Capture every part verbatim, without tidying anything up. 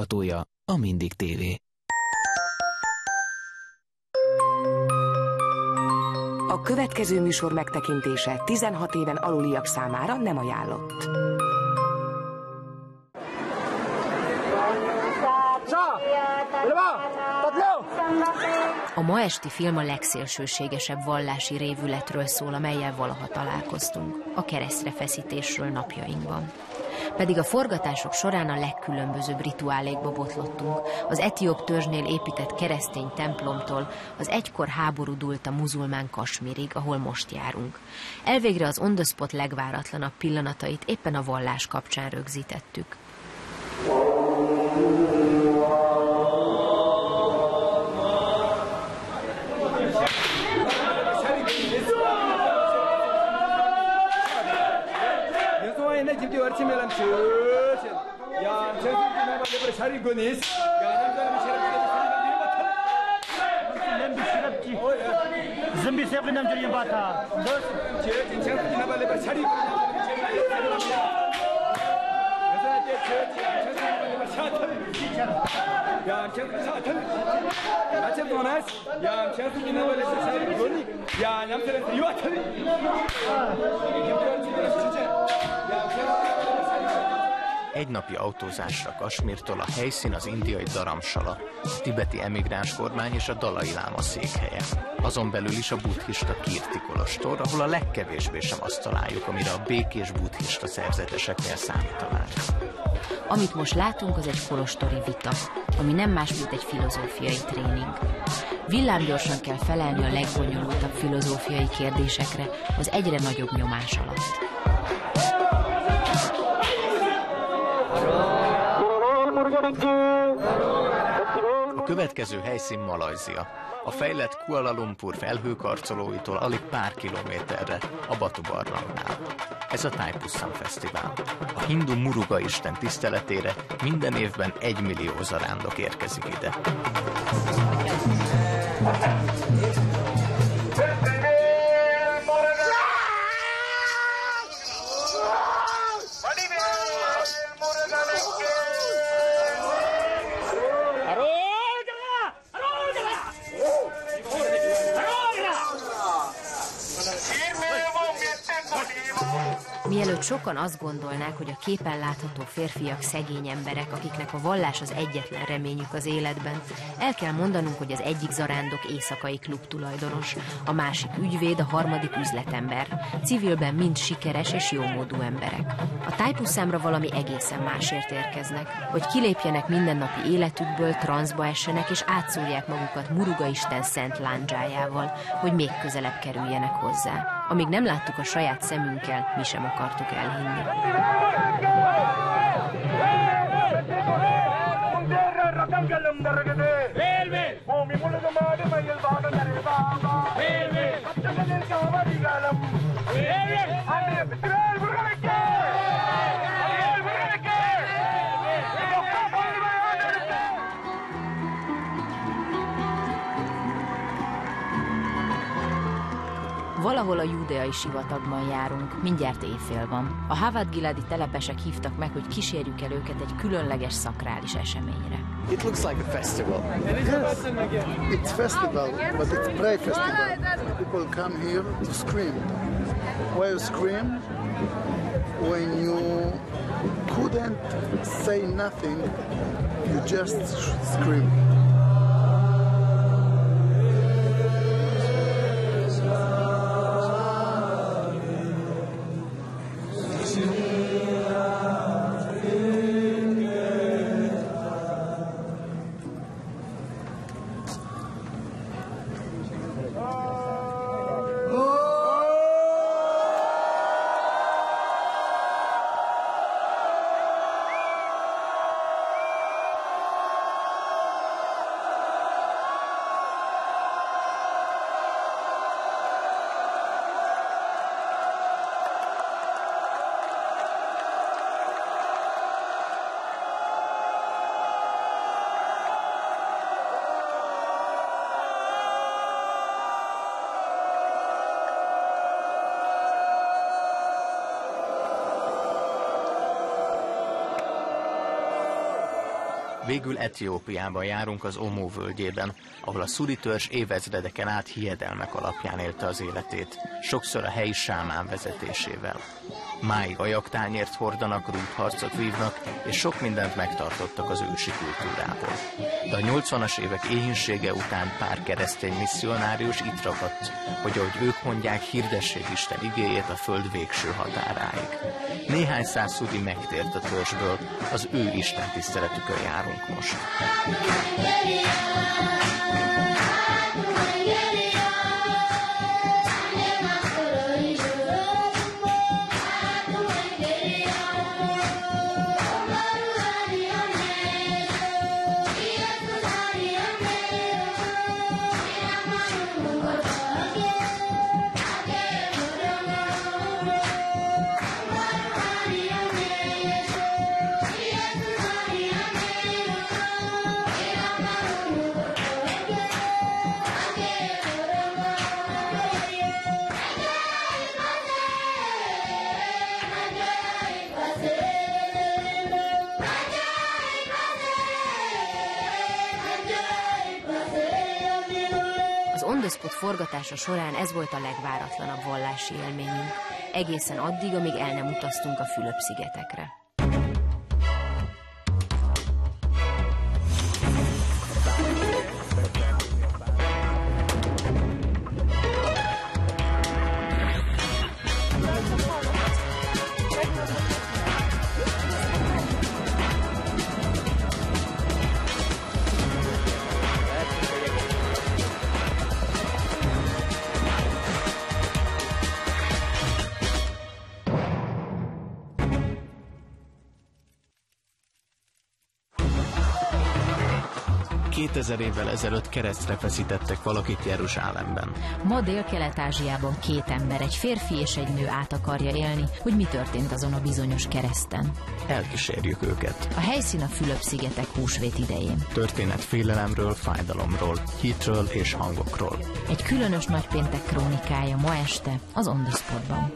támogatója a Mindig té vé. A következő műsor megtekintése tizenhat éven aluliak számára nem ajánlott. A ma esti film a legszélsőségesebb vallási révületről szól, amellyel valaha találkoztunk, a keresztre feszítésről napjainkban. Pedig a forgatások során a legkülönbözőbb rituálékba botlottunk, az etióp törzsnél épített keresztény templomtól az egykor háborúdult a muzulmán Kasmírig, ahol most járunk. Elvégre az on the spot legváratlanabb pillanatait éppen a vallás kapcsán rögzítettük. Egy napi autózásra Kasmírtól a helyszín az indiai Dharamsala, a tibeti emigráns kormány és a Dalai Láma székhelye. Azon belül is a buddhista Kirti kolostor, ahol a legkevésbé sem azt találjuk, amire a békés buddhista szerzeteseknél számítanánk. Amit most látunk, az egy kolostori vita, ami nem más, mint egy filozófiai tréning. Villámgyorsan kell felelni a legbonyolultabb filozófiai kérdésekre az egyre nagyobb nyomás alatt. A következő helyszín Malajzia. A fejlett Kuala Lumpur felhőkarcolóitól alig pár kilométerre, a Batu barlangnál. Ez a Thaipusam Fesztivál. A hindu Muruga isten tiszteletére minden évben egymillió zarándok érkezik ide. Mielőtt sokan azt gondolnák, hogy a képen látható férfiak szegény emberek, akiknek a vallás az egyetlen reményük az életben, el kell mondanunk, hogy az egyik zarándok éjszakai klub tulajdonos, a másik ügyvéd, a harmadik üzletember. Civilben mind sikeres és jómódú emberek. A Thaipusamra valami egészen másért érkeznek, hogy kilépjenek mindennapi életükből, transzba essenek és átszólják magukat Muruga isten szent lándzsájával, hogy még közelebb kerüljenek hozzá. Amíg nem láttuk a saját szemünkkel, mi sem akartuk elhinni. Valahol a júdeai sivatagban járunk, mindjárt éjfél van. A Havad-Giladi telepesek hívtak meg, hogy kísérjük el őket egy különleges szakrális eseményre. It looks like a festival. Yes, it's festival, but it's prayer festival. People come here to scream. Why you scream? When you couldn't say nothing, you just scream. Végül Etiópiában járunk az Omo völgyében, ahol a szuri törzs évezredeken át hiedelmek alapján élte az életét, sokszor a helyi sámán vezetésével. Máig ajaktányért hordanak, rúdharcot vívnak, és sok mindent megtartottak az ősi kultúrából. De a nyolcvanas évek éhínsége után pár keresztény misszionárius itt ragadt, hogy ahogy ők mondják, hirdessék Isten igéjét a föld végső határáig. Néhány száz szudi megtért a törzsből, az ő Isten tiszteletükön járunk most. Forgatása során ez volt a legváratlanabb vallási élményünk, egészen addig, amíg el nem utaztunk a Fülöp-szigetekre. kétezer évvel ezelőtt keresztre feszítettek valakit Jeruzsálemben. Ma Dél-Kelet-Ázsiában két ember, egy férfi és egy nő át akarja élni, hogy mi történt azon a bizonyos kereszten. Elkísérjük őket. A helyszín a Fülöp-szigetek húsvét idején. Történet félelemről, fájdalomról, hitről és hangokról. Egy különös nagypéntek krónikája ma este az On The Spotban.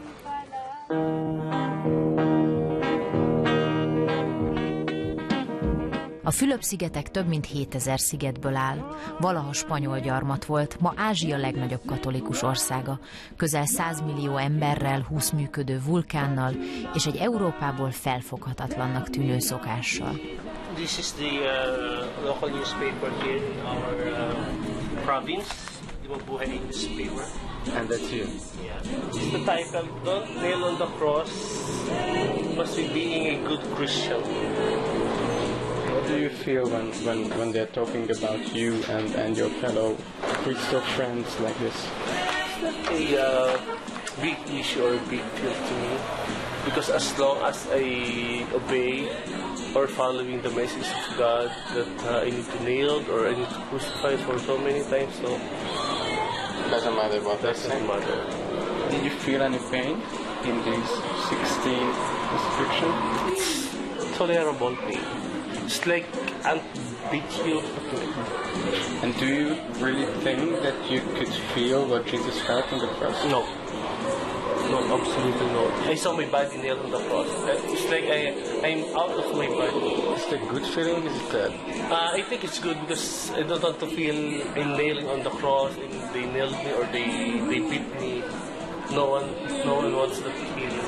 A Fülöp-szigetek több mint hétezer szigetből áll. Valaha spanyol gyarmat volt, ma Ázsia legnagyobb katolikus országa, közel száz millió emberrel, húsz működő vulkánnal és egy Európából felfoghatatlannak tűnő szokással. This is the uh, local newspaper here in our uh, province, the Mabuhay newspaper. And that's you? Yeah. This is the title, Don't Nail on the Cross, must be being a good Christian. What do you feel when, when, when they're talking about you and, and your fellow Christian friends like this? It's not a uh, big issue or a big deal to me, because as long as I obey or following the message of God that uh, I need to nail or I need to crucify for so many times, so Doesn't matter what they say. doesn't matter. Did you feel any pain in these sixteen restrictions? It's tolerable pain. It's like ant beat you. And do you really think that you could feel what Jesus felt on the cross? No. No, absolutely no. I saw my body nailed on the cross. It's like I, I'm out of my body. Is it a good feeling? Is it bad? Uh, I think it's good because I don't want to feel I'm nailing on the cross and they nailed me or they, they beat me. No one, no one wants that feeling.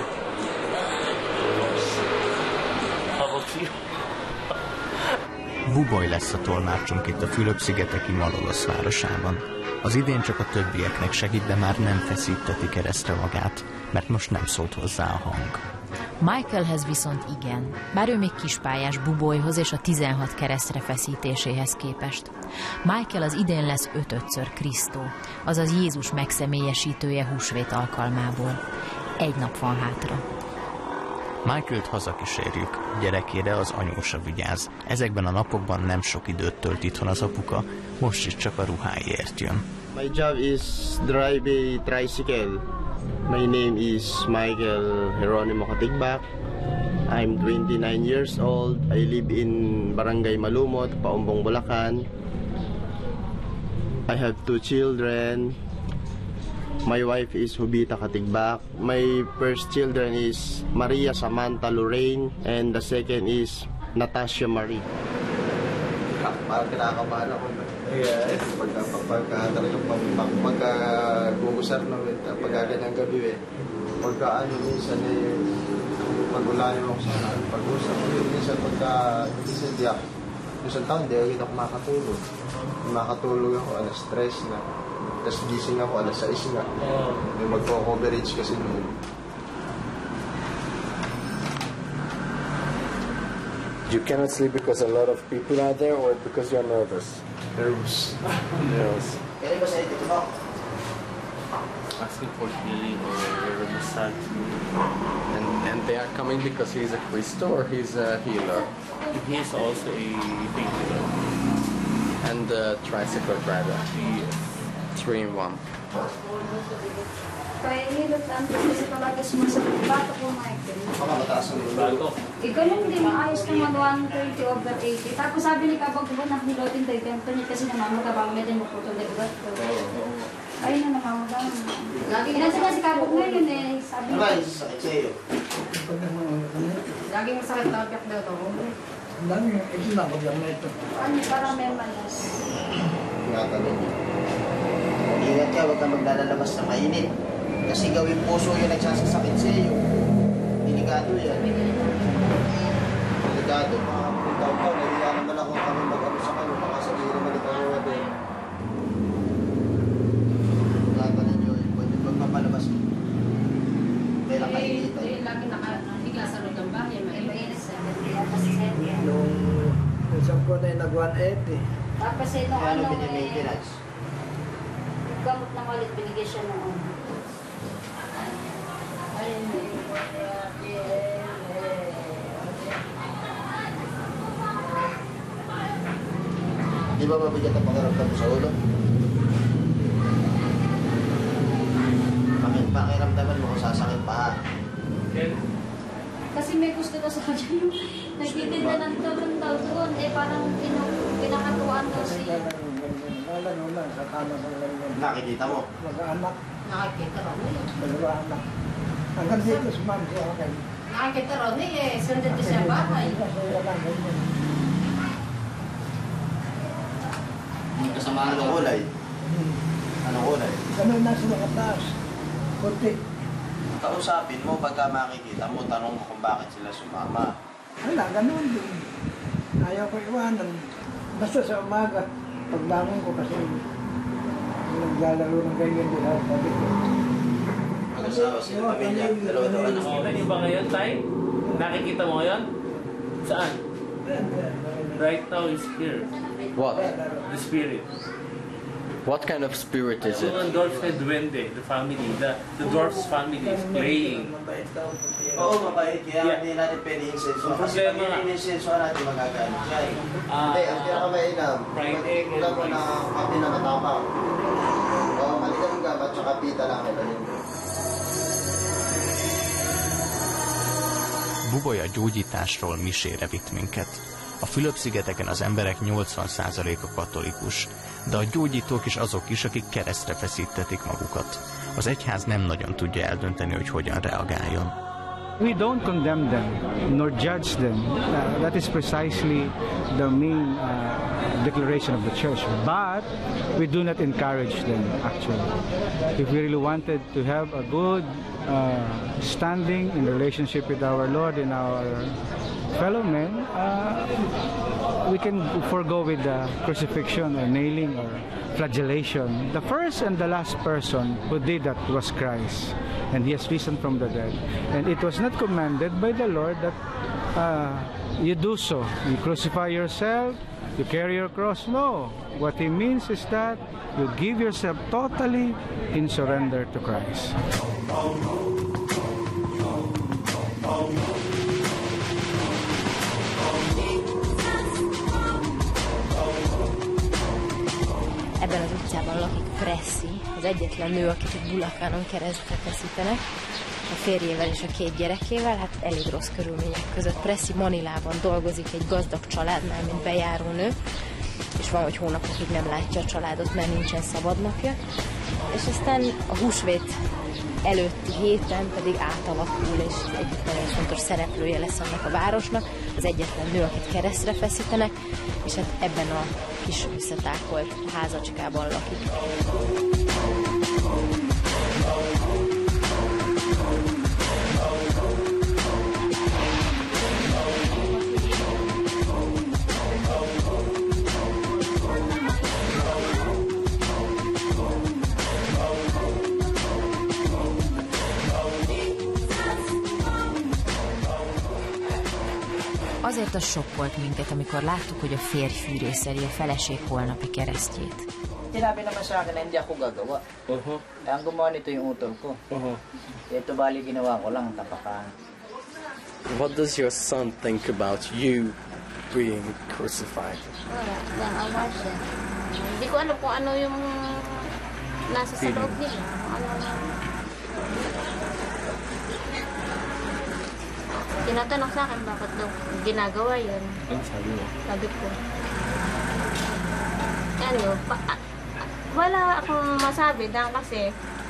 How about you? Buboy lesz a tolmácsunk itt a Fülöp-szigeteki Malolos városában. Az idén csak a többieknek segít, de már nem feszíteti keresztre magát, mert most nem szólt hozzá a hang. Michaelhez viszont igen, bár ő még kispályás Buboyhoz és a tizenhat keresztre feszítéséhez képest. Michael az idén lesz ötödször Krisztó, azaz Jézus megszemélyesítője húsvét alkalmából. Egy nap van hátra. Michaelt hazakísérjük, gyerekére az anyósa vigyáz. Ezekben a napokban nem sok időt tölt itthon az apuka, most is csak a ruháiért jön. My job is drive a tricycle. My name is Michael Geronimo Katigbak. I'm twenty-nine years old. I live in Barangay Malumot, Paumbong, Bulacan. I have two children. My wife is Hubita Katigbak. My first children is Maria Samantha Lorraine and the second is Natasha Marie. parang kinakabahan ako. Yes. Pagka, pagka talagang pagka gugusar na, pagka ganyang gabi eh. Pagka ano, minsan eh, pag-ulayo ako sa pag-usap ko yun, minsan pagka minsan di ako, minsan taon, di ako ako makatulog. Makatulog ako, alas stress na. Tapos gising ako, alas sais nga. May magko-coverage kasi noon. You cannot sleep because a lot of people are there or because you're nervous? Nervous. Nervous. Asking for healing or massage. And, and they are coming because he's a Christo or he's a healer? He is also a big healer. And the tricycle driver? Yes. Three in one. Kaya hilot lang kasi talaga sumasabit. Bato ko, Michael. Bago. Eh, ganun din, maayos naman one thirty over eighty. Tapos sabi ni Kabag ko, nahilotin tayo tempo niya kasi namamagabang medyo mo po ito. Ayun na namamagabang. Pinansin na si Kabag ngayon eh. Sabi niya. Ay, sakit sa'yo. Laging masakit na piyak daw ito. Ang dami, ito na ako yung ito. Ano, parang may malas. Ingatan ninyo. Ingat ka, huwag ka maglalabas na mainit. Kasi gawin puso yung nagsasasakit sa iyo. Delikado yan. Delikado. Ikaw pa, nahiya naman ako kami mag-ano sa kayo. Baka sabihin naman ikaw na din. Ingatan ninyo, pwede magpapalabas. Kailang kainita. Eh, lagi nakahigla sa loob ng bahay. Mainit sa Nung isang ko na yung nag one eighty. tapos eh, nung Kaya ano ano pinag-maintenance? yung gamot na malit, binigay siya noon. Ayun eh. Di ba mabigat ang pakiramdam mo sa ulo? Bakit pakiramdaman mo kung sasakit pa ha? Kasi may gusto daw sa kanya yung nagtitinda ng tulong daw doon. Eh parang pinakatuan daw siya. Lalo lang, sa tama ng lang. Nakikita mo? Mag-anak, Nakakita raw niya. dalawa anak. Hanggang dito sumam siya akin. Nakakita raw niya eh. Sundin ko siya bahay. Kasama anong kulay? Anong kulay? Ganun na sila kataas. Puti. Kausapin mo pagka makikita mo, tanong mo kung bakit sila sumama. Wala, ganun din. Ayaw ko iwanan. Basta sa umaga, pagbangon ko kasi naglalaro ng ganyan din ako. Sabi ko. Mag-asawa sila, pamilya, dalawa daw anak. Nakikita niyo ba ngayon, Tay? Nakikita mo ngayon? Saan? Right now is here. What? The spirit. What kind of spirit is it? Yung dwarf na duwende, the family, the, the dwarf's family is playing. Oo, mabait. Kaya Yeah. hindi natin pwede insenso. Yung Kasi problema pag nga. ininsenso natin, magagamit siya eh. Ah, Hindi, ang pinakamainam. Friday and Alam mo na Friday. kami na matapang. Oo, maligang gamat, tsaka pita lang kita yun. Buboly a gyógyításról misére vitt minket. A Fülöp-szigeteken az emberek nyolcvan százaléka katolikus, de a gyógyítók is azok is, akik keresztre feszítetik magukat. Az egyház nem nagyon tudja eldönteni, hogy hogyan reagáljon. We don't condemn them nor judge them. Uh, that is precisely the main uh, declaration of the church. But we do not encourage them, actually. If we really wanted to have a good uh, standing in relationship with our Lord and our fellow men, uh, we can forego with the crucifixion or nailing or flagellation. The first and the last person who did that was Christ, and he has risen from the dead. And it was not commanded by the Lord that uh, you do so. You crucify yourself, you carry your cross. No. What he means is that you give yourself totally in surrender to Christ. Ebben az utcában lakik Pressi, az egyetlen nő, akit itt Bulakánon keresztre feszítenek, a férjével és a két gyerekével, hát elég rossz körülmények között. Pressi Manilában dolgozik egy gazdag családnál, mint bejárónő, és van, hogy hónapokig nem látja a családot, mert nincsen szabadnapja. És aztán a húsvét előtti héten pedig átalakul, és egyik nagyon fontos szereplője lesz annak a városnak, az egyetlen nő, akit keresztre feszítenek, és hát ebben a kis összetákolt házacskában lakik. Azért az sokkolt minket, amikor láttuk, hogy a férj fűrészeli a feleség holnapi keresztjét. Sinabi naman sa akin na hindi ako gagawa. Uh-huh. Eh, ang gumawa nito yung utol ko. Uh-huh. Ito bali ginawa ko lang, tapakan. What does your son think about you being crucified? Wala, lang awa siya. Hindi ko alam kung ano yung nasa sa loob nila. Ano tinatanong sa akin bakit daw ginagawa yun. Ano sabi mo? Sabi ko. Ano, pa, ah, wala akong masabi dahil kasi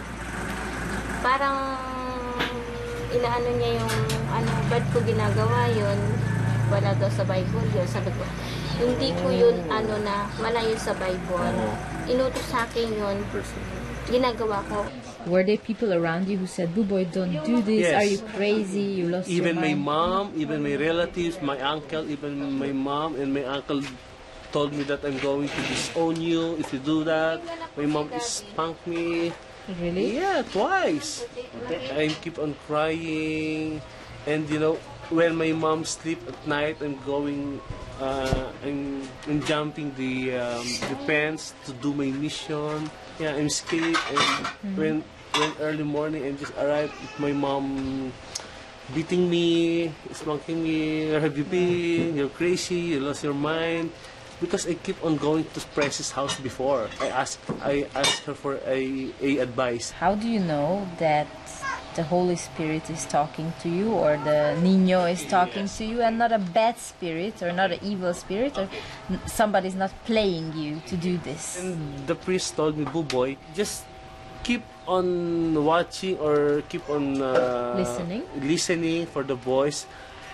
parang inaano niya yung ano, ba't ko ginagawa yun. Wala daw sa Bible yun. Sabi ko, hindi ko yun ano na wala yun sa Bible. Inutos sa akin yun. Ginagawa ko. Were there people around you who said, Buboy, don't do this, Yes. are you crazy, you lost Even your my mind? mom, even my relatives, my uncle, even my mom and my uncle told me that I'm going to disown you if you do that. My mom spanked me. Really? Yeah, twice. I keep on crying. And you know, when my mom sleep at night, I'm going, uh, I'm, I'm jumping the, um, the fence to do my mission. Yeah, I'm scared. And mm-hmm. when when early morning, I just arrived with my mom beating me, spanking me. Where have you been? You're crazy. You lost your mind. Because I keep on going to Precious' house before. I asked I asked her for a, a advice. How do you know that the Holy Spirit is talking to you, or the Niño is talking Yes. to you, and not a bad spirit or not an evil spirit, or n- somebody's not playing you to do this? And the priest told me, Buboy, just keep on watching or keep on uh, Listening? listening for the voice.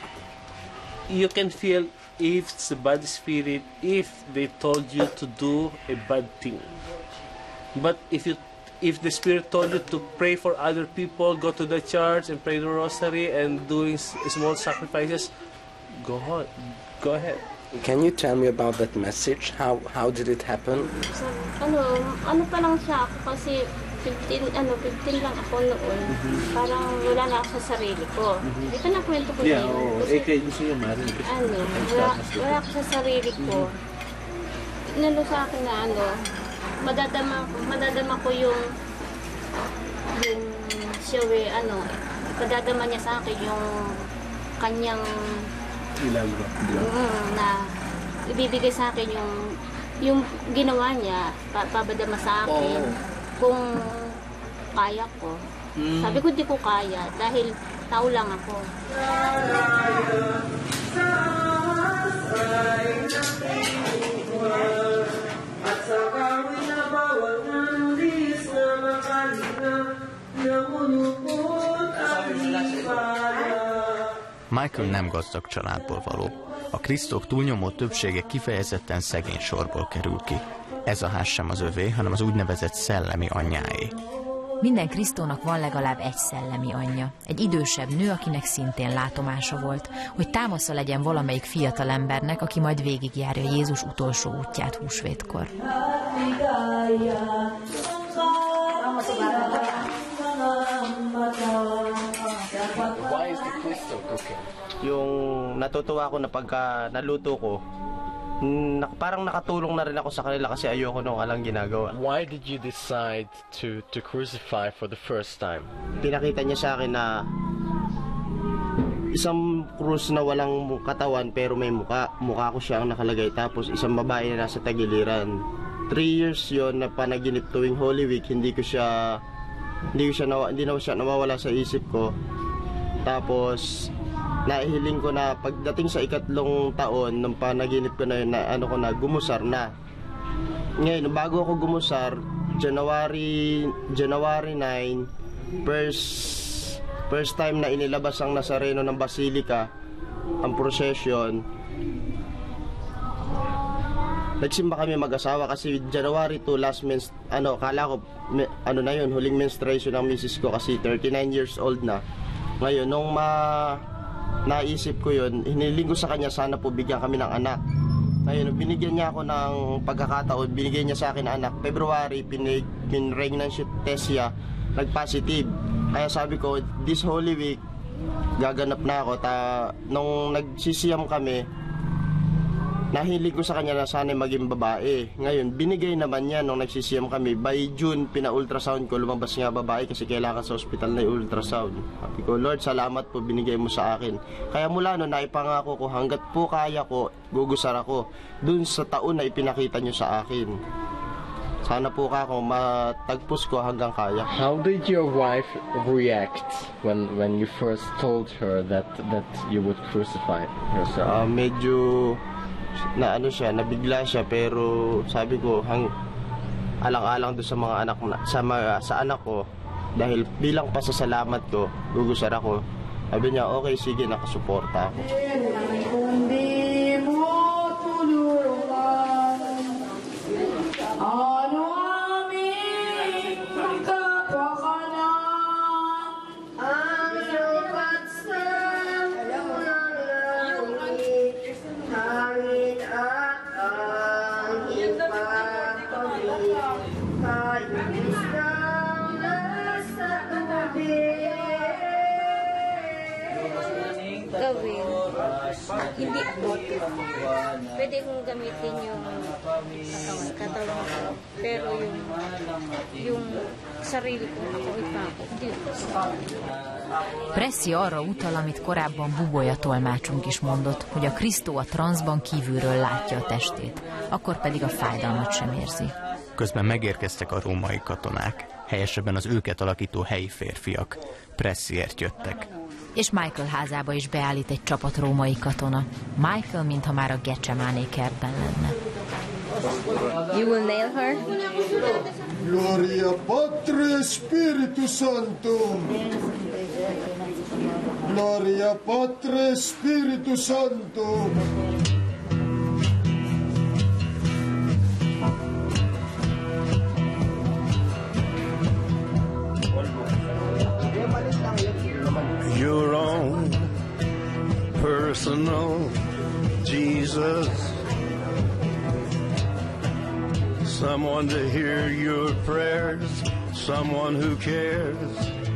You can feel if it's a bad spirit, if they told you to do a bad thing. But if you if the spirit told you to pray for other people, go to the church and pray the rosary and doing s- small sacrifices, go on, go ahead. Can you tell me about that message? How how did it happen? So, ano, ano pa lang siya ako kasi fifteen, ano, fifteen lang ako noon. Parang wala na ako sa sarili ko. Di ba nakwento ko Yeah, na yun? oh, Kasi, eh, kaya gusto niya marin. ano, wala, wala ako sa sarili ko. Inano sa akin na ano, madadama, madadama ko yung yung siya, eh, ano, madadama niya sa akin yung kanyang Milagro. mm, na ibibigay sa akin yung yung ginawa niya, pa, pabadama sa akin kung kaya ko. Sabi ko di ko kaya dahil tao lang ako. Michael nem gazdag családból való. A Krisztok túlnyomó többsége kifejezetten szegény sorból kerül ki. Ez a ház sem az övé, hanem az úgynevezett szellemi anyjáé. Minden Krisztónak van legalább egy szellemi anyja, egy idősebb nő, akinek szintén látomása volt, hogy támasza legyen valamelyik fiatalembernek, aki majd végigjárja Jézus utolsó útját húsvétkor. Why is the Krisztok cooking? Yung natutuwa ko na pagka naluto ko, na, parang nakatulong na rin ako sa kanila kasi ayoko nung alang ginagawa. Why did you decide to to crucify for the first time? Pinakita niya sa akin na isang krus na walang katawan pero may muka. Mukha ko siya ang nakalagay, tapos isang babae na nasa tagiliran. Three years yon na panaginip tuwing Holy Week, hindi ko siya hindi ko siya nawa, hindi na siya nawawala sa isip ko. Tapos nahihiling ko na pagdating sa ikatlong taon ng panaginip ko na yun, na ano ko na gumusar na. ngayon, bago ako gumusar, January, January nine, first, first time na inilabas ang Nazareno ng Basilica, ang procession. Nagsimba kami mag-asawa kasi January two, last mens, ano, kala ko, me, ano na yun, huling menstruation ng misis ko kasi thirty-nine years old na. Ngayon, nung ma, naisip ko yun, hiniling ko sa kanya, sana po bigyan kami ng anak. Ngayon, binigyan niya ako ng pagkakataon, binigyan niya sa akin ng anak. February, pinig, pinregnancy test siya, nag-positive. Kaya sabi ko, this Holy Week, gaganap na ako. Ta, nung nagsisiyam kami, nahilig ko sa kanya na sana maging babae. Ngayon, binigay naman niya nung nagsisiyam kami. By June, pina-ultrasound ko, lumabas nga babae kasi kailangan sa ospital na yung ultrasound. Sabi ko, Lord, salamat po, binigay mo sa akin. Kaya mula noon, naipangako ko, hanggat po kaya ko, gugusar ako dun sa taon na ipinakita niyo sa akin. Sana po ka ako, matagpos ko hanggang kaya. How did your wife react when when you first told her that that you would crucify yourself? Uh, medyo na ano siya, nabigla siya, pero sabi ko hang alang-alang do sa mga anak na, sa mga, sa anak ko, dahil bilang pasasalamat ko, gugusar ako. Sabi niya, okay, sige, nakasuporta ako. Kundi mo tulungan ano aming kapakanan ang lupat sa langit, hangin at ang ipapawid, tayo isang nasa tubig. Gawin. Hindi po. Pwede kong gamitin yung katawan, katawan ko. Pero yung yung sarili ko, ako ipako. Hindi po. Pressi arra utal, amit korábban Bubolya tolmácsunk is mondott, hogy a Kristó a transzban kívülről látja a testét, akkor pedig a fájdalmat sem érzi. Közben megérkeztek a római katonák, helyesebben az őket alakító helyi férfiak. Pressiért jöttek. És Michael házába is beállít egy csapat római katona. Michael, mintha már a Gecsemáné kertben lenne. You will nail her? Gloria Patri Spiritus Sanctum. Gloria Patri Spiritus Sanctum. Your own personal Jesus, someone to hear your prayers, someone who cares.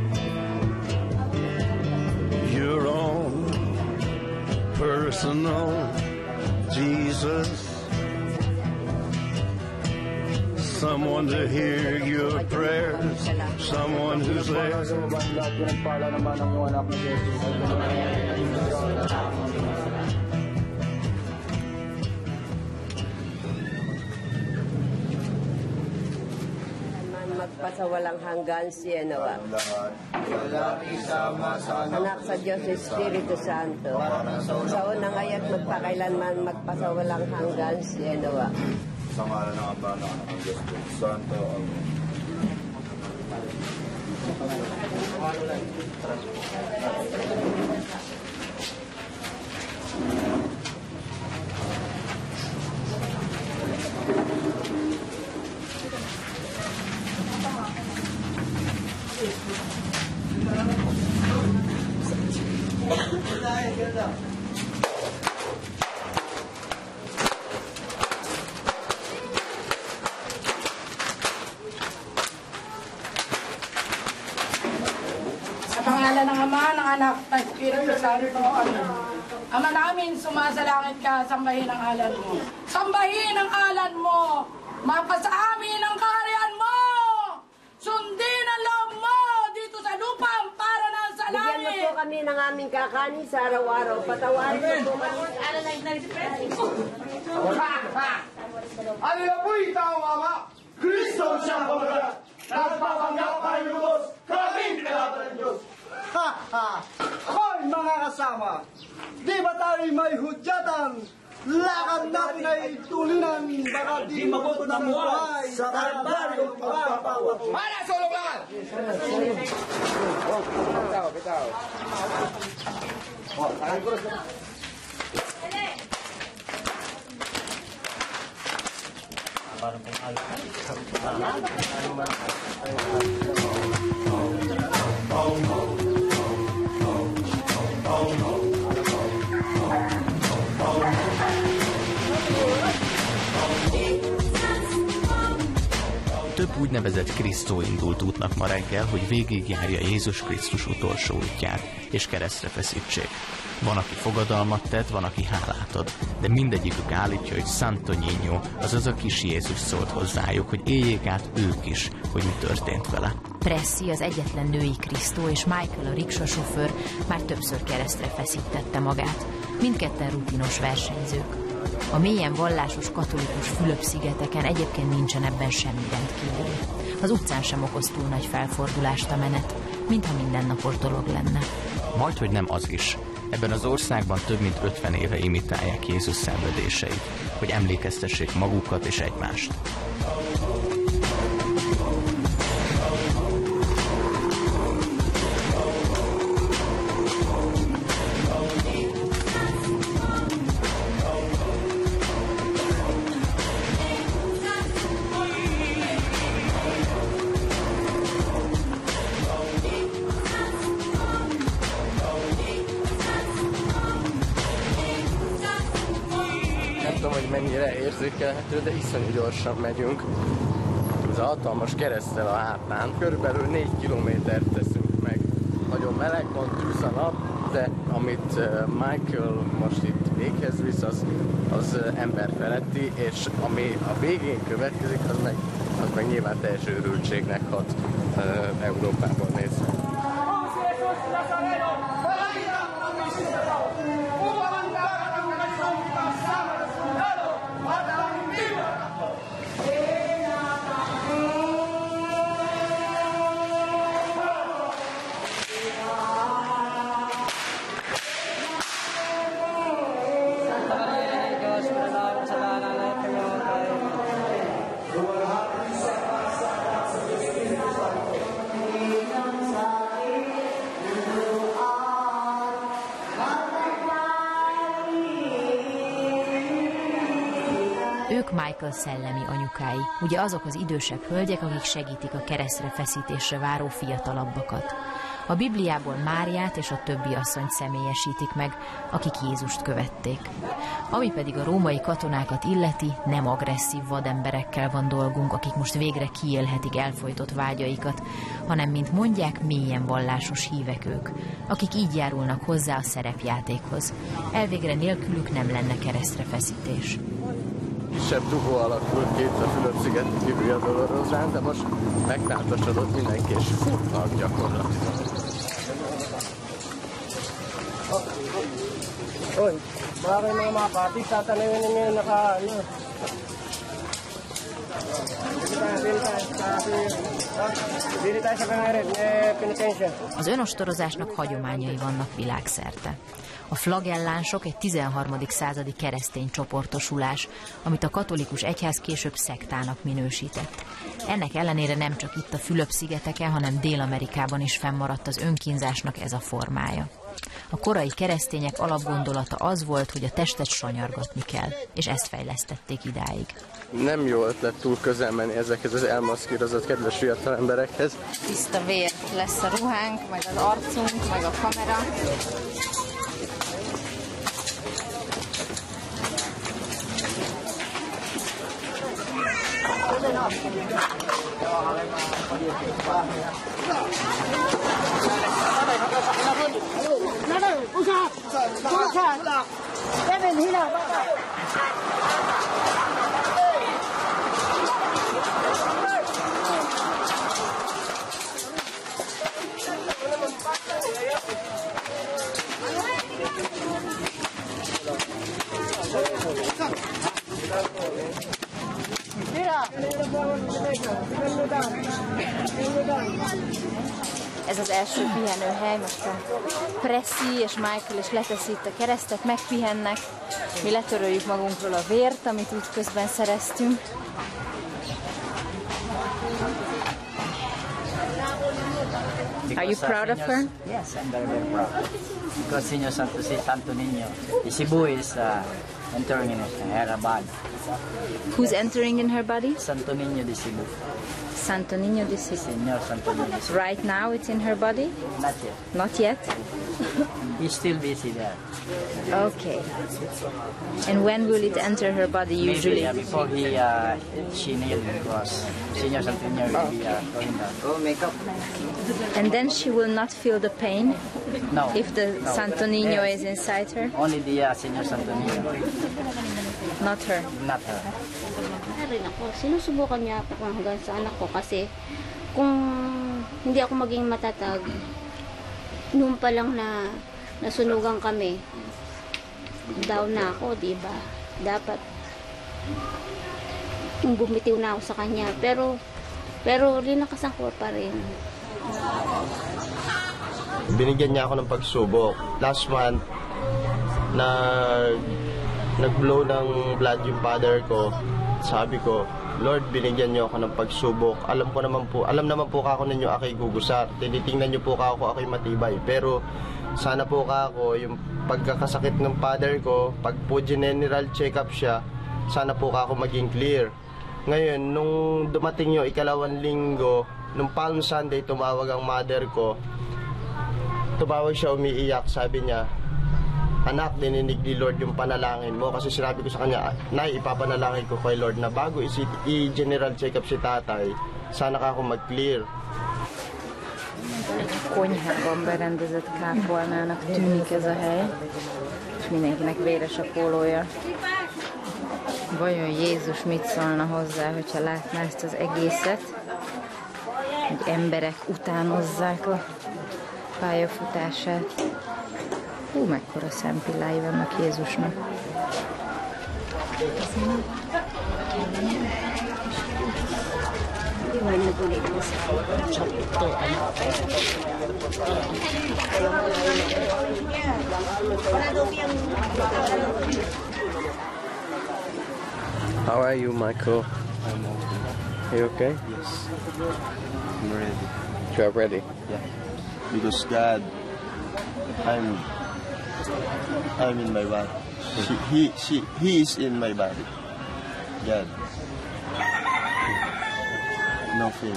Your own personal Jesus, someone to hear your prayers, someone who's there. Magpasawalang hanggan siya nawa. Anak sa Diyos, Espiritu Santo. Sa unang ayat magpakailanman magpasawalang hanggan siya nawa. Sa ngalan ng Ama, ng Anak, ng Espiritu Santo. Sa pangalan ng Ama, ng Anak, ng Espiritu Santo, Amen. Ama namin, sumasalangit ka, sambahin ang alan mo. Sambahin ang alan mo! Mapasa amin ang kaharian mo! Sundin ang loob mo dito sa lupa para na sa langit! Bigyan mo po kami ng aming kakanin sa araw-araw. Patawarin mo po kami. Ano na po itaw, Ama? Kristo siyang pagkakas! Nagpapanggap kayo lubos! Kaming pinagatan ng Diyos! Ha ha! Hoy mga kasama! Di ba tayo may hudyatan lakad natin ay tulinan, baka di mabot ng buhay sa kalbaryong pagpapawa. Mana, sulong lakad! Bitaw, bitaw. Oh, tayo ko. Parang több úgynevezett Krisztó indult útnak ma reggel, hogy végigjárja Jézus Krisztus utolsó útját, és keresztre feszítsék. Van, aki fogadalmat tett, van, aki hálát ad, de mindegyikük állítja, hogy Santo Niño, azaz a kis Jézus szólt hozzájuk, hogy éljék át ők is, hogy mi történt vele. Pressi, az egyetlen női Krisztó, és Michael, a riksasofőr már többször keresztre feszítette magát. Mindketten rutinos versenyzők. A mélyen vallásos katolikus Fülöp-szigeteken egyébként nincsen ebben semmi rendkívüli. Az utcán sem okoz túl nagy felfordulást a menet, mintha mindennapos dolog lenne. Majdhogy nem az is. Ebben az országban több mint ötven éve imitálják Jézus szenvedéseit, hogy emlékeztessék magukat és egymást. Mennyire érzékelhető, de iszonyú gyorsan megyünk. Ez a hatalmas kereszttel a hátán. Körülbelül négy kilométert teszünk meg. Nagyon meleg van, tűz a nap, de amit Michael most itt véghez visz, az, az emberfeletti, és ami a végén következik, az meg, az meg nyilván teljes őrültségnek hat uh, Európában nézve. Ők Michael szellemi anyukái, ugye azok az idősebb hölgyek, akik segítik a keresztre feszítésre váró fiatalabbakat. A Bibliából Máriát és a többi asszonyt személyesítik meg, akik Jézust követték. Ami pedig a római katonákat illeti, nem agresszív vademberekkel van dolgunk, akik most végre kiélhetik elfojtott vágyaikat, hanem, mint mondják, mélyen vallásos hívek ők, akik így járulnak hozzá a szerepjátékhoz. Elvégre nélkülük nem lenne keresztre feszítés. Kisebb dugó alakult ki itt a Fülöp-szigeti Via Dolorosán, de most megtártasodott mindenki, és futnak gyakorlatilag. Oy, bakit mga mga kapatid, tatanungin ninyo yung naka, ano? Az önostorozásnak hagyományai vannak világszerte. A flagellánsok egy tizenharmadik századi keresztény csoportosulás, amit a katolikus egyház később szektának minősített. Ennek ellenére nem csak itt a Fülöp-szigeteken, hanem Dél-Amerikában is fennmaradt az önkínzásnak ez a formája. A korai keresztények alapgondolata az volt, hogy a testet sanyargatni kell, és ezt fejlesztették idáig. Nem jó ötlet túl közel menni ezekhez az elmaszkírozott kedves fiatal emberekhez. Tiszta vér lesz a ruhánk, meg az arcunk, meg a kamera. Ez az első pihenőhely, most a Pressy és Michael is leteszi itt a keresztet, megpihennek. Mi letöröljük magunkról a vért, amit útközben szereztünk. Are you proud of her? Yes, I'm very, very proud. Because Senior Santo, Santo Niño, the Cebu is uh, entering in her body. Who's entering in her body? Santo Niño de Cebu. Santo Niño de Cebu. Señor Santo Niño de Cebu. Right now it's in her body? Not yet. Not yet? He's still busy there. Okay. And when will it enter her body usually? Maybe uh, before he, uh, she kneeled because Senior Santo Niño will be uh, going down. Go make up. And then she will not feel the pain? No. If the no. Santo Niño yes. is inside her? Only the uh, Senior Santo Niño. Not her? Not her. Rin ako, sinusubukan niya ako hanggang sa anak ko kasi kung hindi ako maging matatag, noon pa lang na nasunugan kami, down na ako, di ba? Dapat bumitiw na ako sa kanya, pero pero linakasan ko pa rin. Binigyan niya ako ng pagsubok. Last month, na nag-blow ng blood yung father ko. Sabi ko, Lord, binigyan niyo ako ng pagsubok. Alam ko naman po, alam naman po kako ninyo ako'y gugusar. Tinitingnan niyo po kako ako'y matibay. Pero sana po kako yung pagkakasakit ng father ko, pag po general check-up siya, sana po kako maging clear. Ngayon, nung dumating yung ikalawang linggo, nung Palm Sunday, tumawag ang mother ko. Tumawag siya, umiiyak, sabi niya, anak, dininig ni Lord yung panalangin mo. Kasi sinabi ko sa kanya, Nay, ipapanalangin ko kay Lord na bago i-general check-up si tatay, sana ka ako mag-clear. Egy konyhában berendezett kápolnának tűnik ez a hely, és mindenkinek véres a pólója. Vajon Jézus mit szólna hozzá, hogyha látná ezt az egészet, hogy emberek utánozzák a pályafutását. Hú, mekkora szempillái vannak Jézusnak. How are you, Michael? I'm okay. Are you okay? Yes. I'm ready. You are ready? Yeah. Because God, I'm I'm in my body. She, he, she, he is in my body. God. No fear.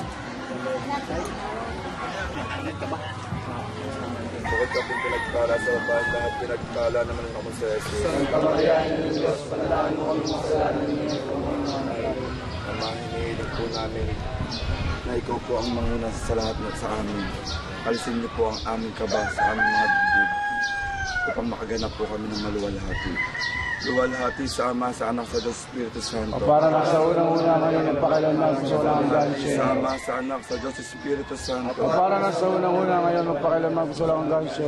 Bukod ka pong pinagpala sa babae, lahat pinagpala naman ang kamusta sa Yesus. Santa Maria, Diyos, panalangin mo kami sa kasalanan niyo. Ama, hinihiling po namin na ikaw po ang manguna sa lahat sa amin. Alisin niyo po ang aming kaba sa aming mga dibdib upang makaganap po kami ng maluwalhati. Luwalhati sa Ama, sa Anak, sa Diyos, Espiritu Santo. Para na sa unang-una ngayon ang pakailanman sa walang hanggan siya. Sa Ama, sa Anak, sa Diyos, Espiritu Santo. Para na sa unang-una ngayon ang pakailanman sa walang hanggan siya.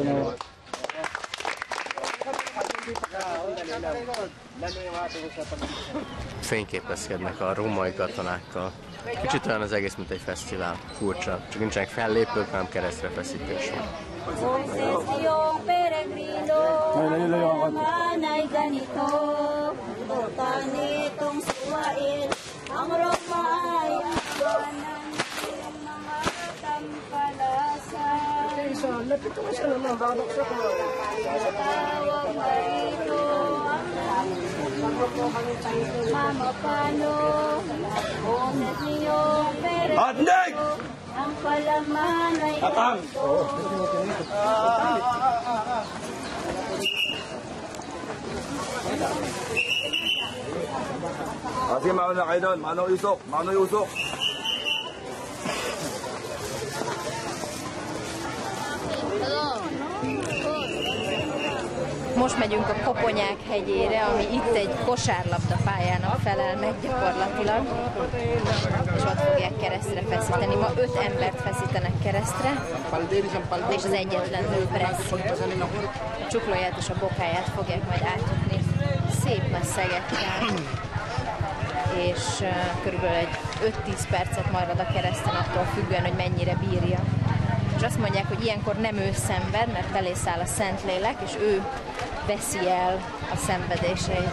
Fényképezkednek a római katonákkal. Kicsit olyan az egész, mint egy fesztivál. Furcsa. Csak nincsenek fellépők, hanem keresztre feszítés van. Yung peregrino, manay ganito, butan itong suwain, ang Roma ay awanan ng mga tampalasan. Tawag marito, Mama Pano, unas ninyong peregrino, ang palaman ay ganito. Kasi mauna kayo doon, Manong Yusok, Manong Yusok. Most megyünk a Koponyák hegyére, ami itt egy kosárlabda pályának felel meg gyakorlatilag, és ott fogják keresztre feszíteni. Ma öt embert feszítenek keresztre, és az egyetlen nő Pressy. A csuklóját és a bokáját fogják majd átjutni szép nagy szegekkel, és uh, körülbelül egy öt-tíz percet marad a kereszten, attól függően, hogy mennyire bírja. És azt mondják, hogy ilyenkor nem ő szenved, mert belé száll a Szentlélek, és ő veszi el a szenvedéseit.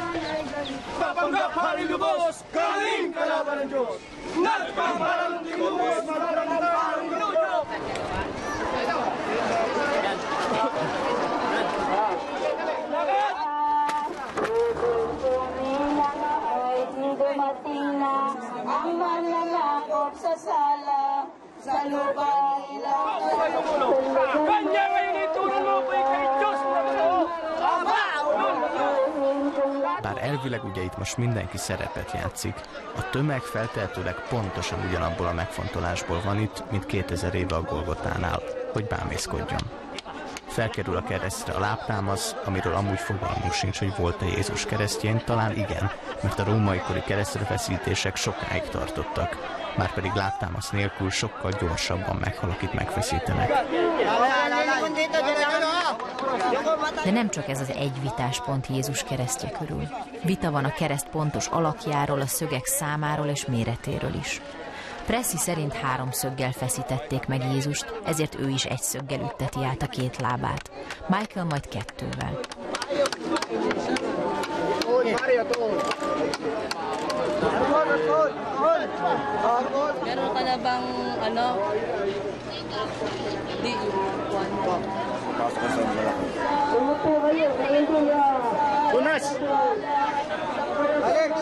Dumating na ang mananakop sa sala, sa lupa nila. Kanya kayo nito na lupay kay Diyos na ito! Bár elvileg ugye itt most mindenki szerepet játszik, a tömeg feltehetőleg pontosan ugyanabból a megfontolásból van itt, mint kétezer éve a Golgotánál, hogy bámészkodjon. Felkerül a keresztre a lábtámasz, amiről amúgy fogalmunk sincs, hogy volt-e Jézus keresztjén, talán igen, mert a római kori keresztrefeszítések sokáig tartottak, márpedig lábtámasz nélkül sokkal gyorsabban meghal, akit megfeszítenek. De nem csak ez az egy vitáspont Jézus keresztje körül. Vita van a kereszt pontos alakjáról, a szögek számáról és méretéről is. Pressy szerint három szöggel feszítették meg Jézust, ezért ő is egy szöggel ütteti át a két lábát. Michael majd kettővel. Meron ka na bang ano? Di Unas! Alex!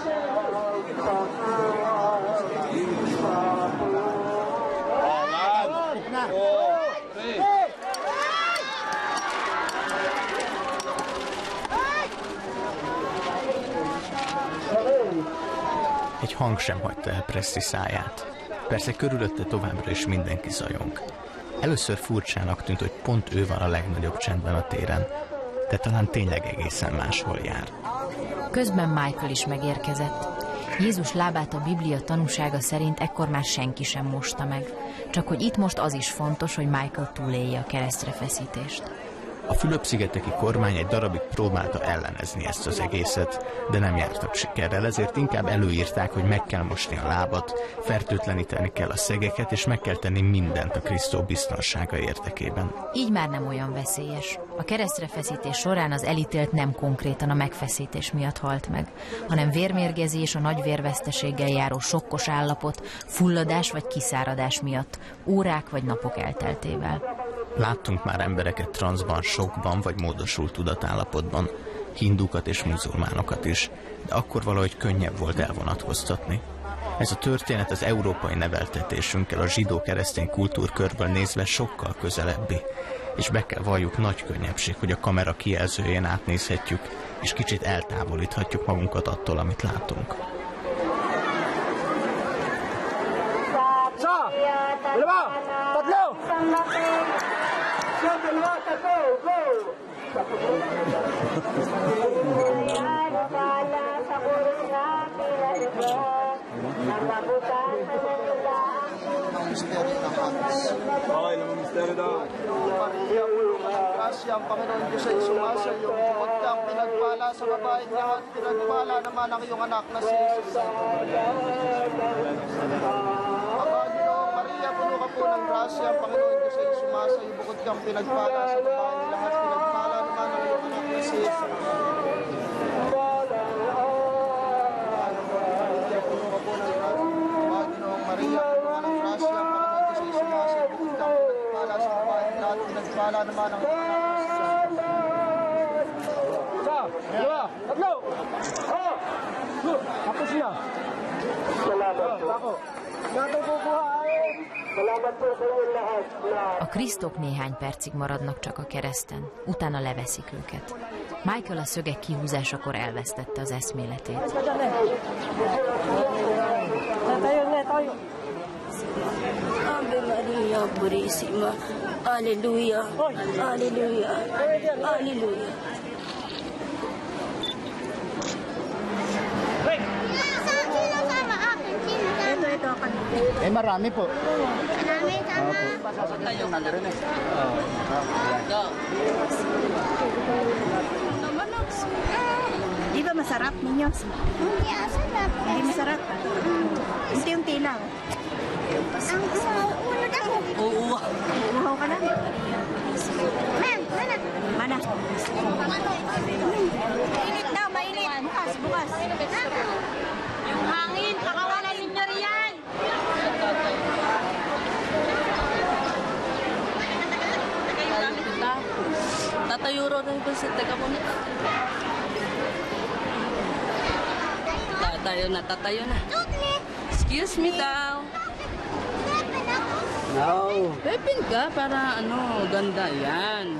Egy hang sem hagyta el Pressy száját. Persze körülötte továbbra is mindenki zajong. Először furcsának tűnt, hogy pont ő van a legnagyobb csendben a téren, de talán tényleg egészen máshol jár. Közben Michael is megérkezett. Jézus lábát a Biblia tanúsága szerint ekkor már senki sem mosta meg, csak hogy itt most az is fontos, hogy Michael túlélje a keresztre feszítést. A Fülöp-szigeteki kormány egy darabig próbálta ellenezni ezt az egészet, de nem jártak sikerrel, ezért inkább előírták, hogy meg kell mosni a lábat, fertőtleníteni kell a szegeket, és meg kell tenni mindent a Krisztó biztonsága érdekében. Így már nem olyan veszélyes. A keresztrefeszítés során az elítélt nem konkrétan a megfeszítés miatt halt meg, hanem vérmérgezés, a nagy vérveszteséggel járó sokkos állapot, fulladás vagy kiszáradás miatt, órák vagy napok elteltével. Láttunk már embereket transzban, sokban vagy módosult tudatállapotban, hindukat és muzulmánokat is, de akkor valahogy könnyebb volt elvonatkoztatni. Ez a történet az európai neveltetésünkkel, a zsidó-keresztény kultúrkörből nézve sokkal közelebbi, és be kell valljuk, nagy könnyebbség, hogy a kamera kijelzőjén átnézhetjük, és kicsit eltávolíthatjuk magunkat attól, amit látunk. Okay, naman misteryo daw. Maria, ulong ng grasya ang Panginoon Diyos ay sumasa iyo. Bukod kang pinagpala sa babae niya at pinagpala naman ang iyong anak na si Jesus. Panginoon Maria, puno ka po ng grasya ang Panginoon Diyos ay sumasa iyo. Bukod kang pinagpala sa babae niya at pinagpala naman ang iyong anak na si Jesus. Maria, puno ng grasya ang Panginoon Diyos ay sumasa iyo. Bukod kang pinagpala sa babae niya at pinagpala naman ang iyong anak na si Jesus. Isa, dalawa, tatlo! Oh! Tapos siya. Salamat po. Ako. Salamat po sa inyo lahat. A krisztok néhány percig maradnak csak a kereszten, utána leveszik őket. Michael a szögek kihúzásakor elvesztette az eszméletét. Ave Maria Purissima. Alleluia. Alleluia. Alleluia. Ito, ito. Eh, marami po. Marami, tama. Yung nandiyan eh. Di ba masarap ninyo? Hindi, masarap. Hindi masarap. Unti-unti lang. Ang ulo na ko. Oo. Tayo na, tatayo na. Excuse me daw. No. Pepin ka para ano, ganda yan.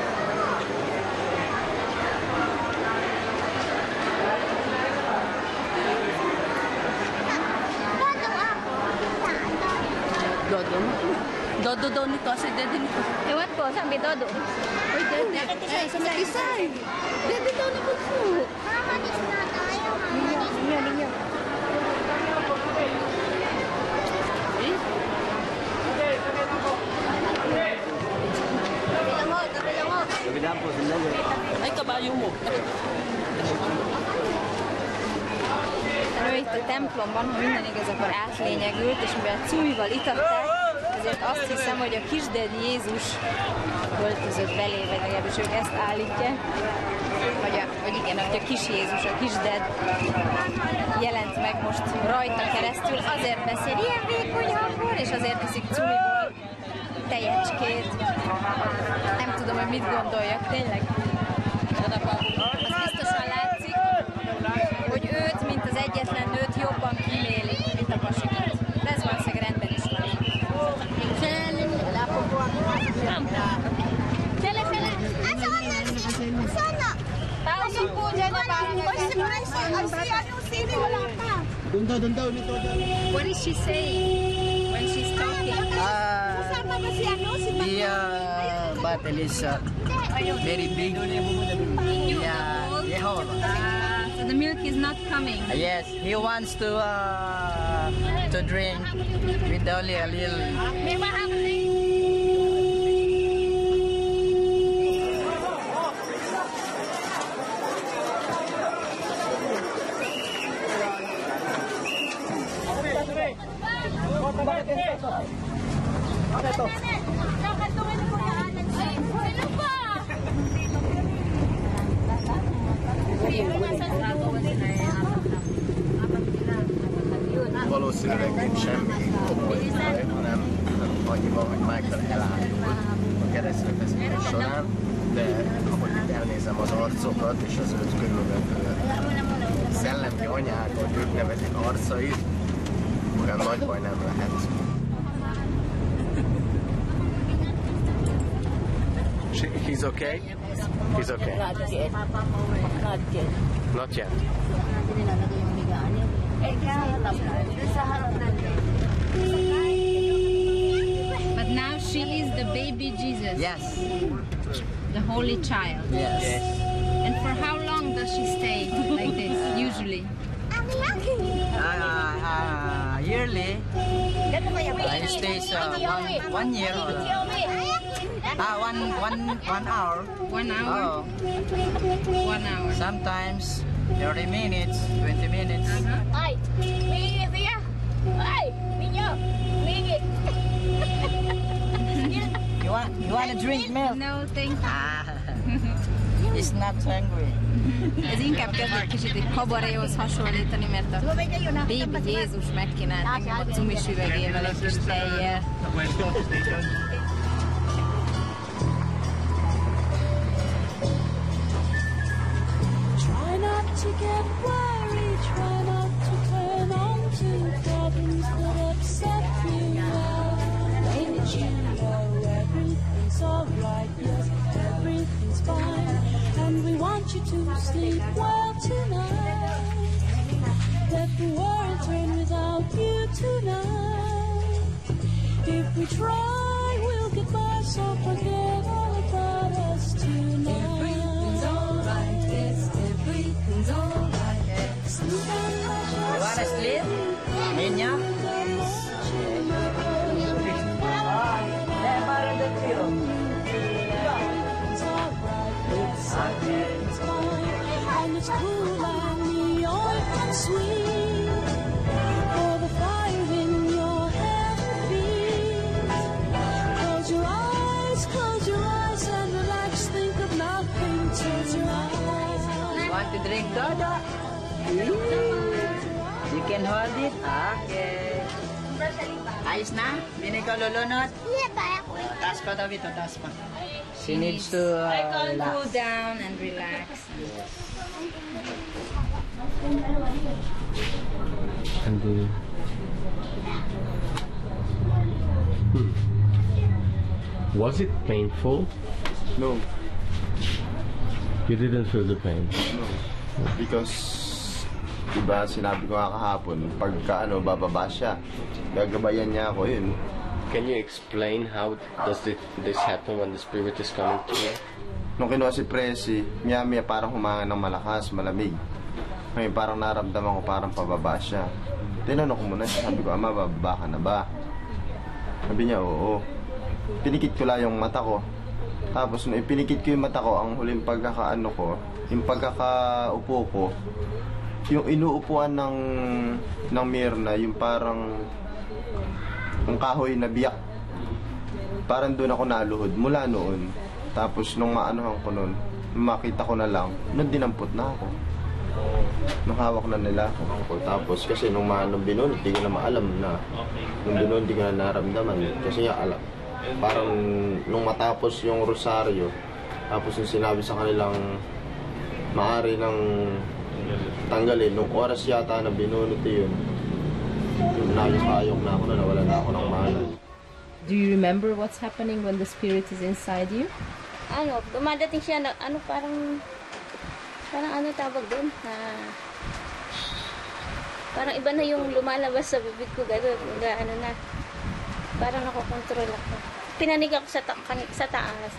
Dodo mo. Dodo daw nito kasi dede nito. Ewan ko, sabi Dodo. Uy, dede. Ay, isay-isay. Dede daw na bunso. Ninyo, ninyo, ninyo. Kabilang po, sandali. Ay, kabayo mo. Ő itt a templomban, ha minden igaz, akkor átlényegült, és mivel cújval itatták, ezért azt hiszem, hogy a kisded Jézus költözött belé, vagy legalábbis ők ezt állítják. Vagy, a, vagy igen, hogy a kis Jézus, a kisded jelent meg most rajta keresztül, azért beszél ilyen vékony hangon, és azért iszik cújból tejecskét. Nem tudom, hogy mit gondoljak, tényleg. Az biztosan látszik, hogy őt, mint az egyetlen nőt jobban kímélik, mint a pasikit. De ez valószínűleg rendben is van. Tausok po dyan na parang Doon daw, doon daw, dito daw. What is she saying when she's talking? The uh, battle is uh, very big. Yeah, yeah. Ah, so the milk is not coming. Uh, yes, he wants to uh, to drink with only a little. Valószínűleg nincs semmi okos baj, hanem annyi van, hogy Michael elájul a keresztrefeszítés során, de ahogy elnézem az arcokat és az őt körülvevő szellemi anyákat, ők nevezik arcait, olyan nagy baj nem lehet. He's okay? He's okay. Not yet. Not yet. Not yet. But now she is the baby Jesus. Yes. The holy child. Yes. And for how long does she stay like this, usually? Uh, uh, yearly, uh, he stays uh, one, one year or uh, one, one, one hour. One hour? Oh. One hour. Sometimes thirty minutes, twenty minutes. Ay, mingit siya. Ay, minyo. Mingit. You want, you want to drink milk? No, thank you. Ah, he's not hungry. Ez inkább kezd egy kicsit egy kabaréhoz hasonlítani, mert a bébi Jézus megkínált nekem a cumis üvegével egy kis tejjel. Try not to get worried, try not to turn on to problems that upset you. Ain't you know everything's alright, yes, everything's fine. And we want you to sleep well tonight. Let the world turn without you tonight. If we try, we'll get by, so forget all about us tonight. Everything's alright, yes, everything's alright. Sleep and You want to sleep? Niña? It's fine, and it's cool and the oil and sweet. For the fire in your head beats. Close your eyes, close your eyes and relax. Think of nothing till tonight. You want to drink Dodo? You can hold it? Okay. Ayos na? Hindi ka lulunod? Taas pa daw ito, taas pa. She needs to uh, Cool relax. down and relax. And the... Hmm. Was it painful? No. You didn't feel the pain? No. Because, diba sinabi ko nga kahapon, pagka ano, bababa siya, gagabayan niya ako, yun. Can you explain how does it, this happen when the spirit is coming to you? Nung kinuha si Presi, miya-miya parang humanga ng malakas, malamig. Ngayon parang naramdaman ko parang pababa siya. Tinanong ko muna siya, sabi ko, Ama, bababa ka na ba? Sabi niya, oo. Pinikit ko lang yung mata ko. Tapos nung ipinikit ko yung mata ko, ang huling pagkakaano ko, yung pagkakaupo ko, yung inuupuan ng, ng Mirna, yung parang ang kahoy na biyak. Parang doon ako naluhod mula noon. Tapos nung maanohan ko noon, makita ko na lang, nung dinampot na ako. Nung hawak na nila ako. Tapos kasi nung manong binunod, di ko na maalam na. Nung binunod, di ko na naramdaman. Kasi nga alam. Parang nung matapos yung rosaryo, tapos yung sinabi sa kanilang maaari ng tanggalin, nung oras yata na binunod yun, yung nagkayok na ako na, nawala na ako ng malay. Do you remember what's happening when the spirit is inside you? Ano, dumadating siya na, ano, parang, parang ano tawag doon, na, parang iba na yung lumalabas sa bibig ko, gano'n, ano na, parang nakokontrol ako. Pinanig ako sa, ta sa taas.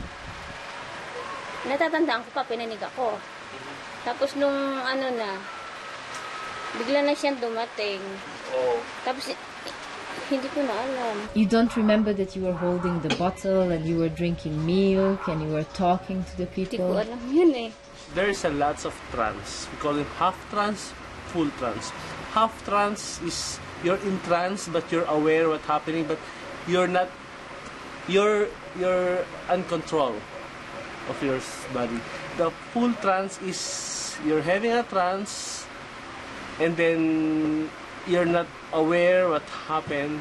Natatandaan ko pa, pinanig ako. Tapos nung, ano na, bigla na siyang dumating. Oh. Tapos, hindi ko na alam. You don't remember that you were holding the bottle and you were drinking milk and you were talking to the people? Hindi ko alam yun eh. There is a lots of trance. We call it half trance, full trance. Half trance is you're in trance but you're aware what's happening but you're not, you're, you're uncontrolled of your body. The full trance is you're having a trance and then you're not aware what happened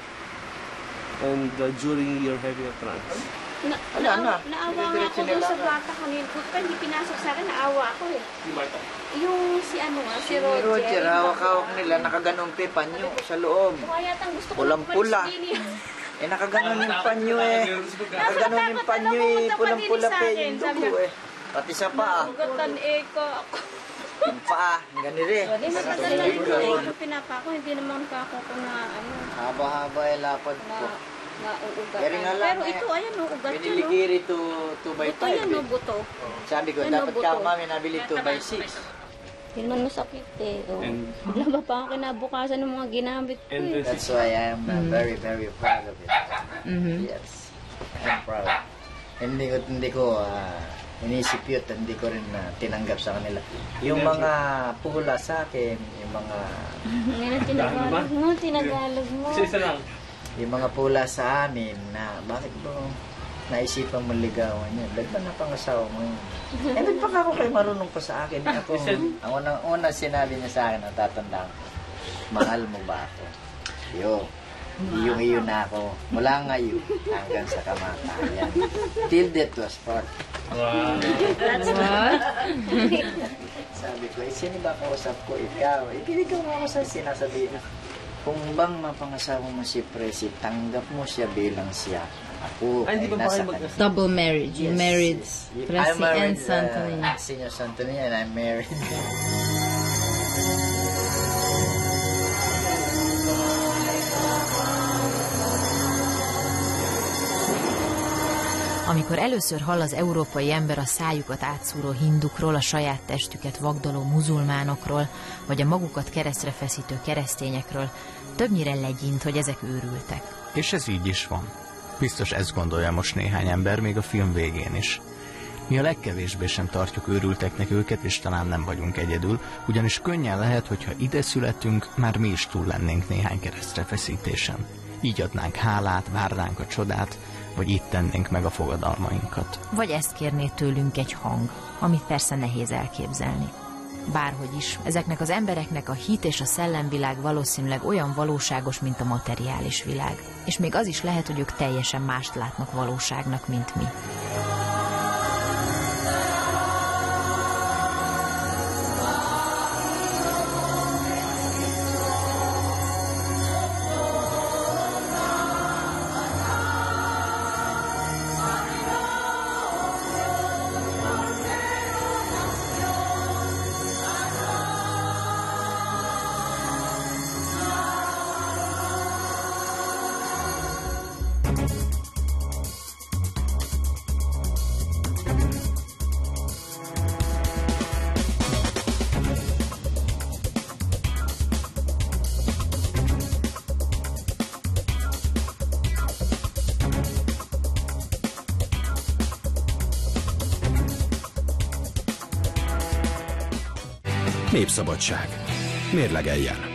and uh, during you're having a trance. Na, na, na, naawa nga ako doon sa bata kanina. Kung pa hindi pinasok sa akin, naawa ako eh. Yung si ano nga, si Roger. Roger, hawak-hawak nila, nakaganong pa panyo sa loob. Pulang-pula. Eh, nakaganon yung panyo eh. Nakaganon yung panyo eh. Pulang-pula pa yung dugo eh. Pati sa paa. Ugatan eh ko ako. Yung paa, gani rin. Hindi matagal na rin ko eh. Yung pinapa ko, hindi naman kako ko na ano. Haba-haba eh, lapad ko. Pero nga lang, pero ito, ayan o, ugat yun o. Piniligiri to two by five. Ito yan o, buto. Sabi ko, dapat ka mami nabili two by six. Hindi naman masakit eh. Wala ba pa ako kinabukasan ng mga ginamit ko eh. That's why I am uh, very, very proud of it. Mm-hmm. Yes, I'm proud. Hindi ko, hindi ko, uh, inisip yun, hindi ko rin uh, tinanggap sa kanila. Yung mga pula sa akin, yung mga... Ngayon, tinagalog mo, tinagalog mo. Isa lang. Yung mga pula sa amin na, bakit mo naisipan mo ligawan yun? Ba't ba napangasawa mo yun? Eh, ba't pa ako kayo marunong pa sa akin? Ako, ang unang, unang sinabi niya sa akin, ang tatandaan ko, mahal mo ba ako? Yo, iyong iyo na ako. Mula ngayon hanggang sa kamatayan. Till death was part. Wow. That's what? Sabi ko, eh, sino ba kausap ko? Ikaw. Ibigay mo ako sa sinasabihin. Kung bang mapangasawa mo si Presi, tanggap mo siya bilang siya. Ako ay, ay nasa kanya. Double marriage. You yes, married yes. Presi and Santo Niño. Uh, Senior Santo Niño and I'm married. Amikor először hall az európai ember a szájukat átszúró hindukról, a saját testüket vagdoló muzulmánokról, vagy a magukat keresztre feszítő keresztényekről, többnyire legyint, hogy ezek őrültek. És ez így is van. Biztos ezt gondolja most néhány ember, még a film végén is. Mi a legkevésbé sem tartjuk őrülteknek őket, és talán nem vagyunk egyedül, ugyanis könnyen lehet, hogyha ide születünk, már mi is túl lennénk néhány keresztre feszítésen. Így adnánk hálát, várnánk a csodát, vagy itt tennénk meg a fogadalmainkat. Vagy ezt kérné tőlünk egy hang, amit persze nehéz elképzelni. Bárhogy is, ezeknek az embereknek a hit és a szellemvilág valószínűleg olyan valóságos, mint a materiális világ. És még az is lehet, hogy ők teljesen mást látnak valóságnak, mint mi. Népszabadság. Mérlegeljen!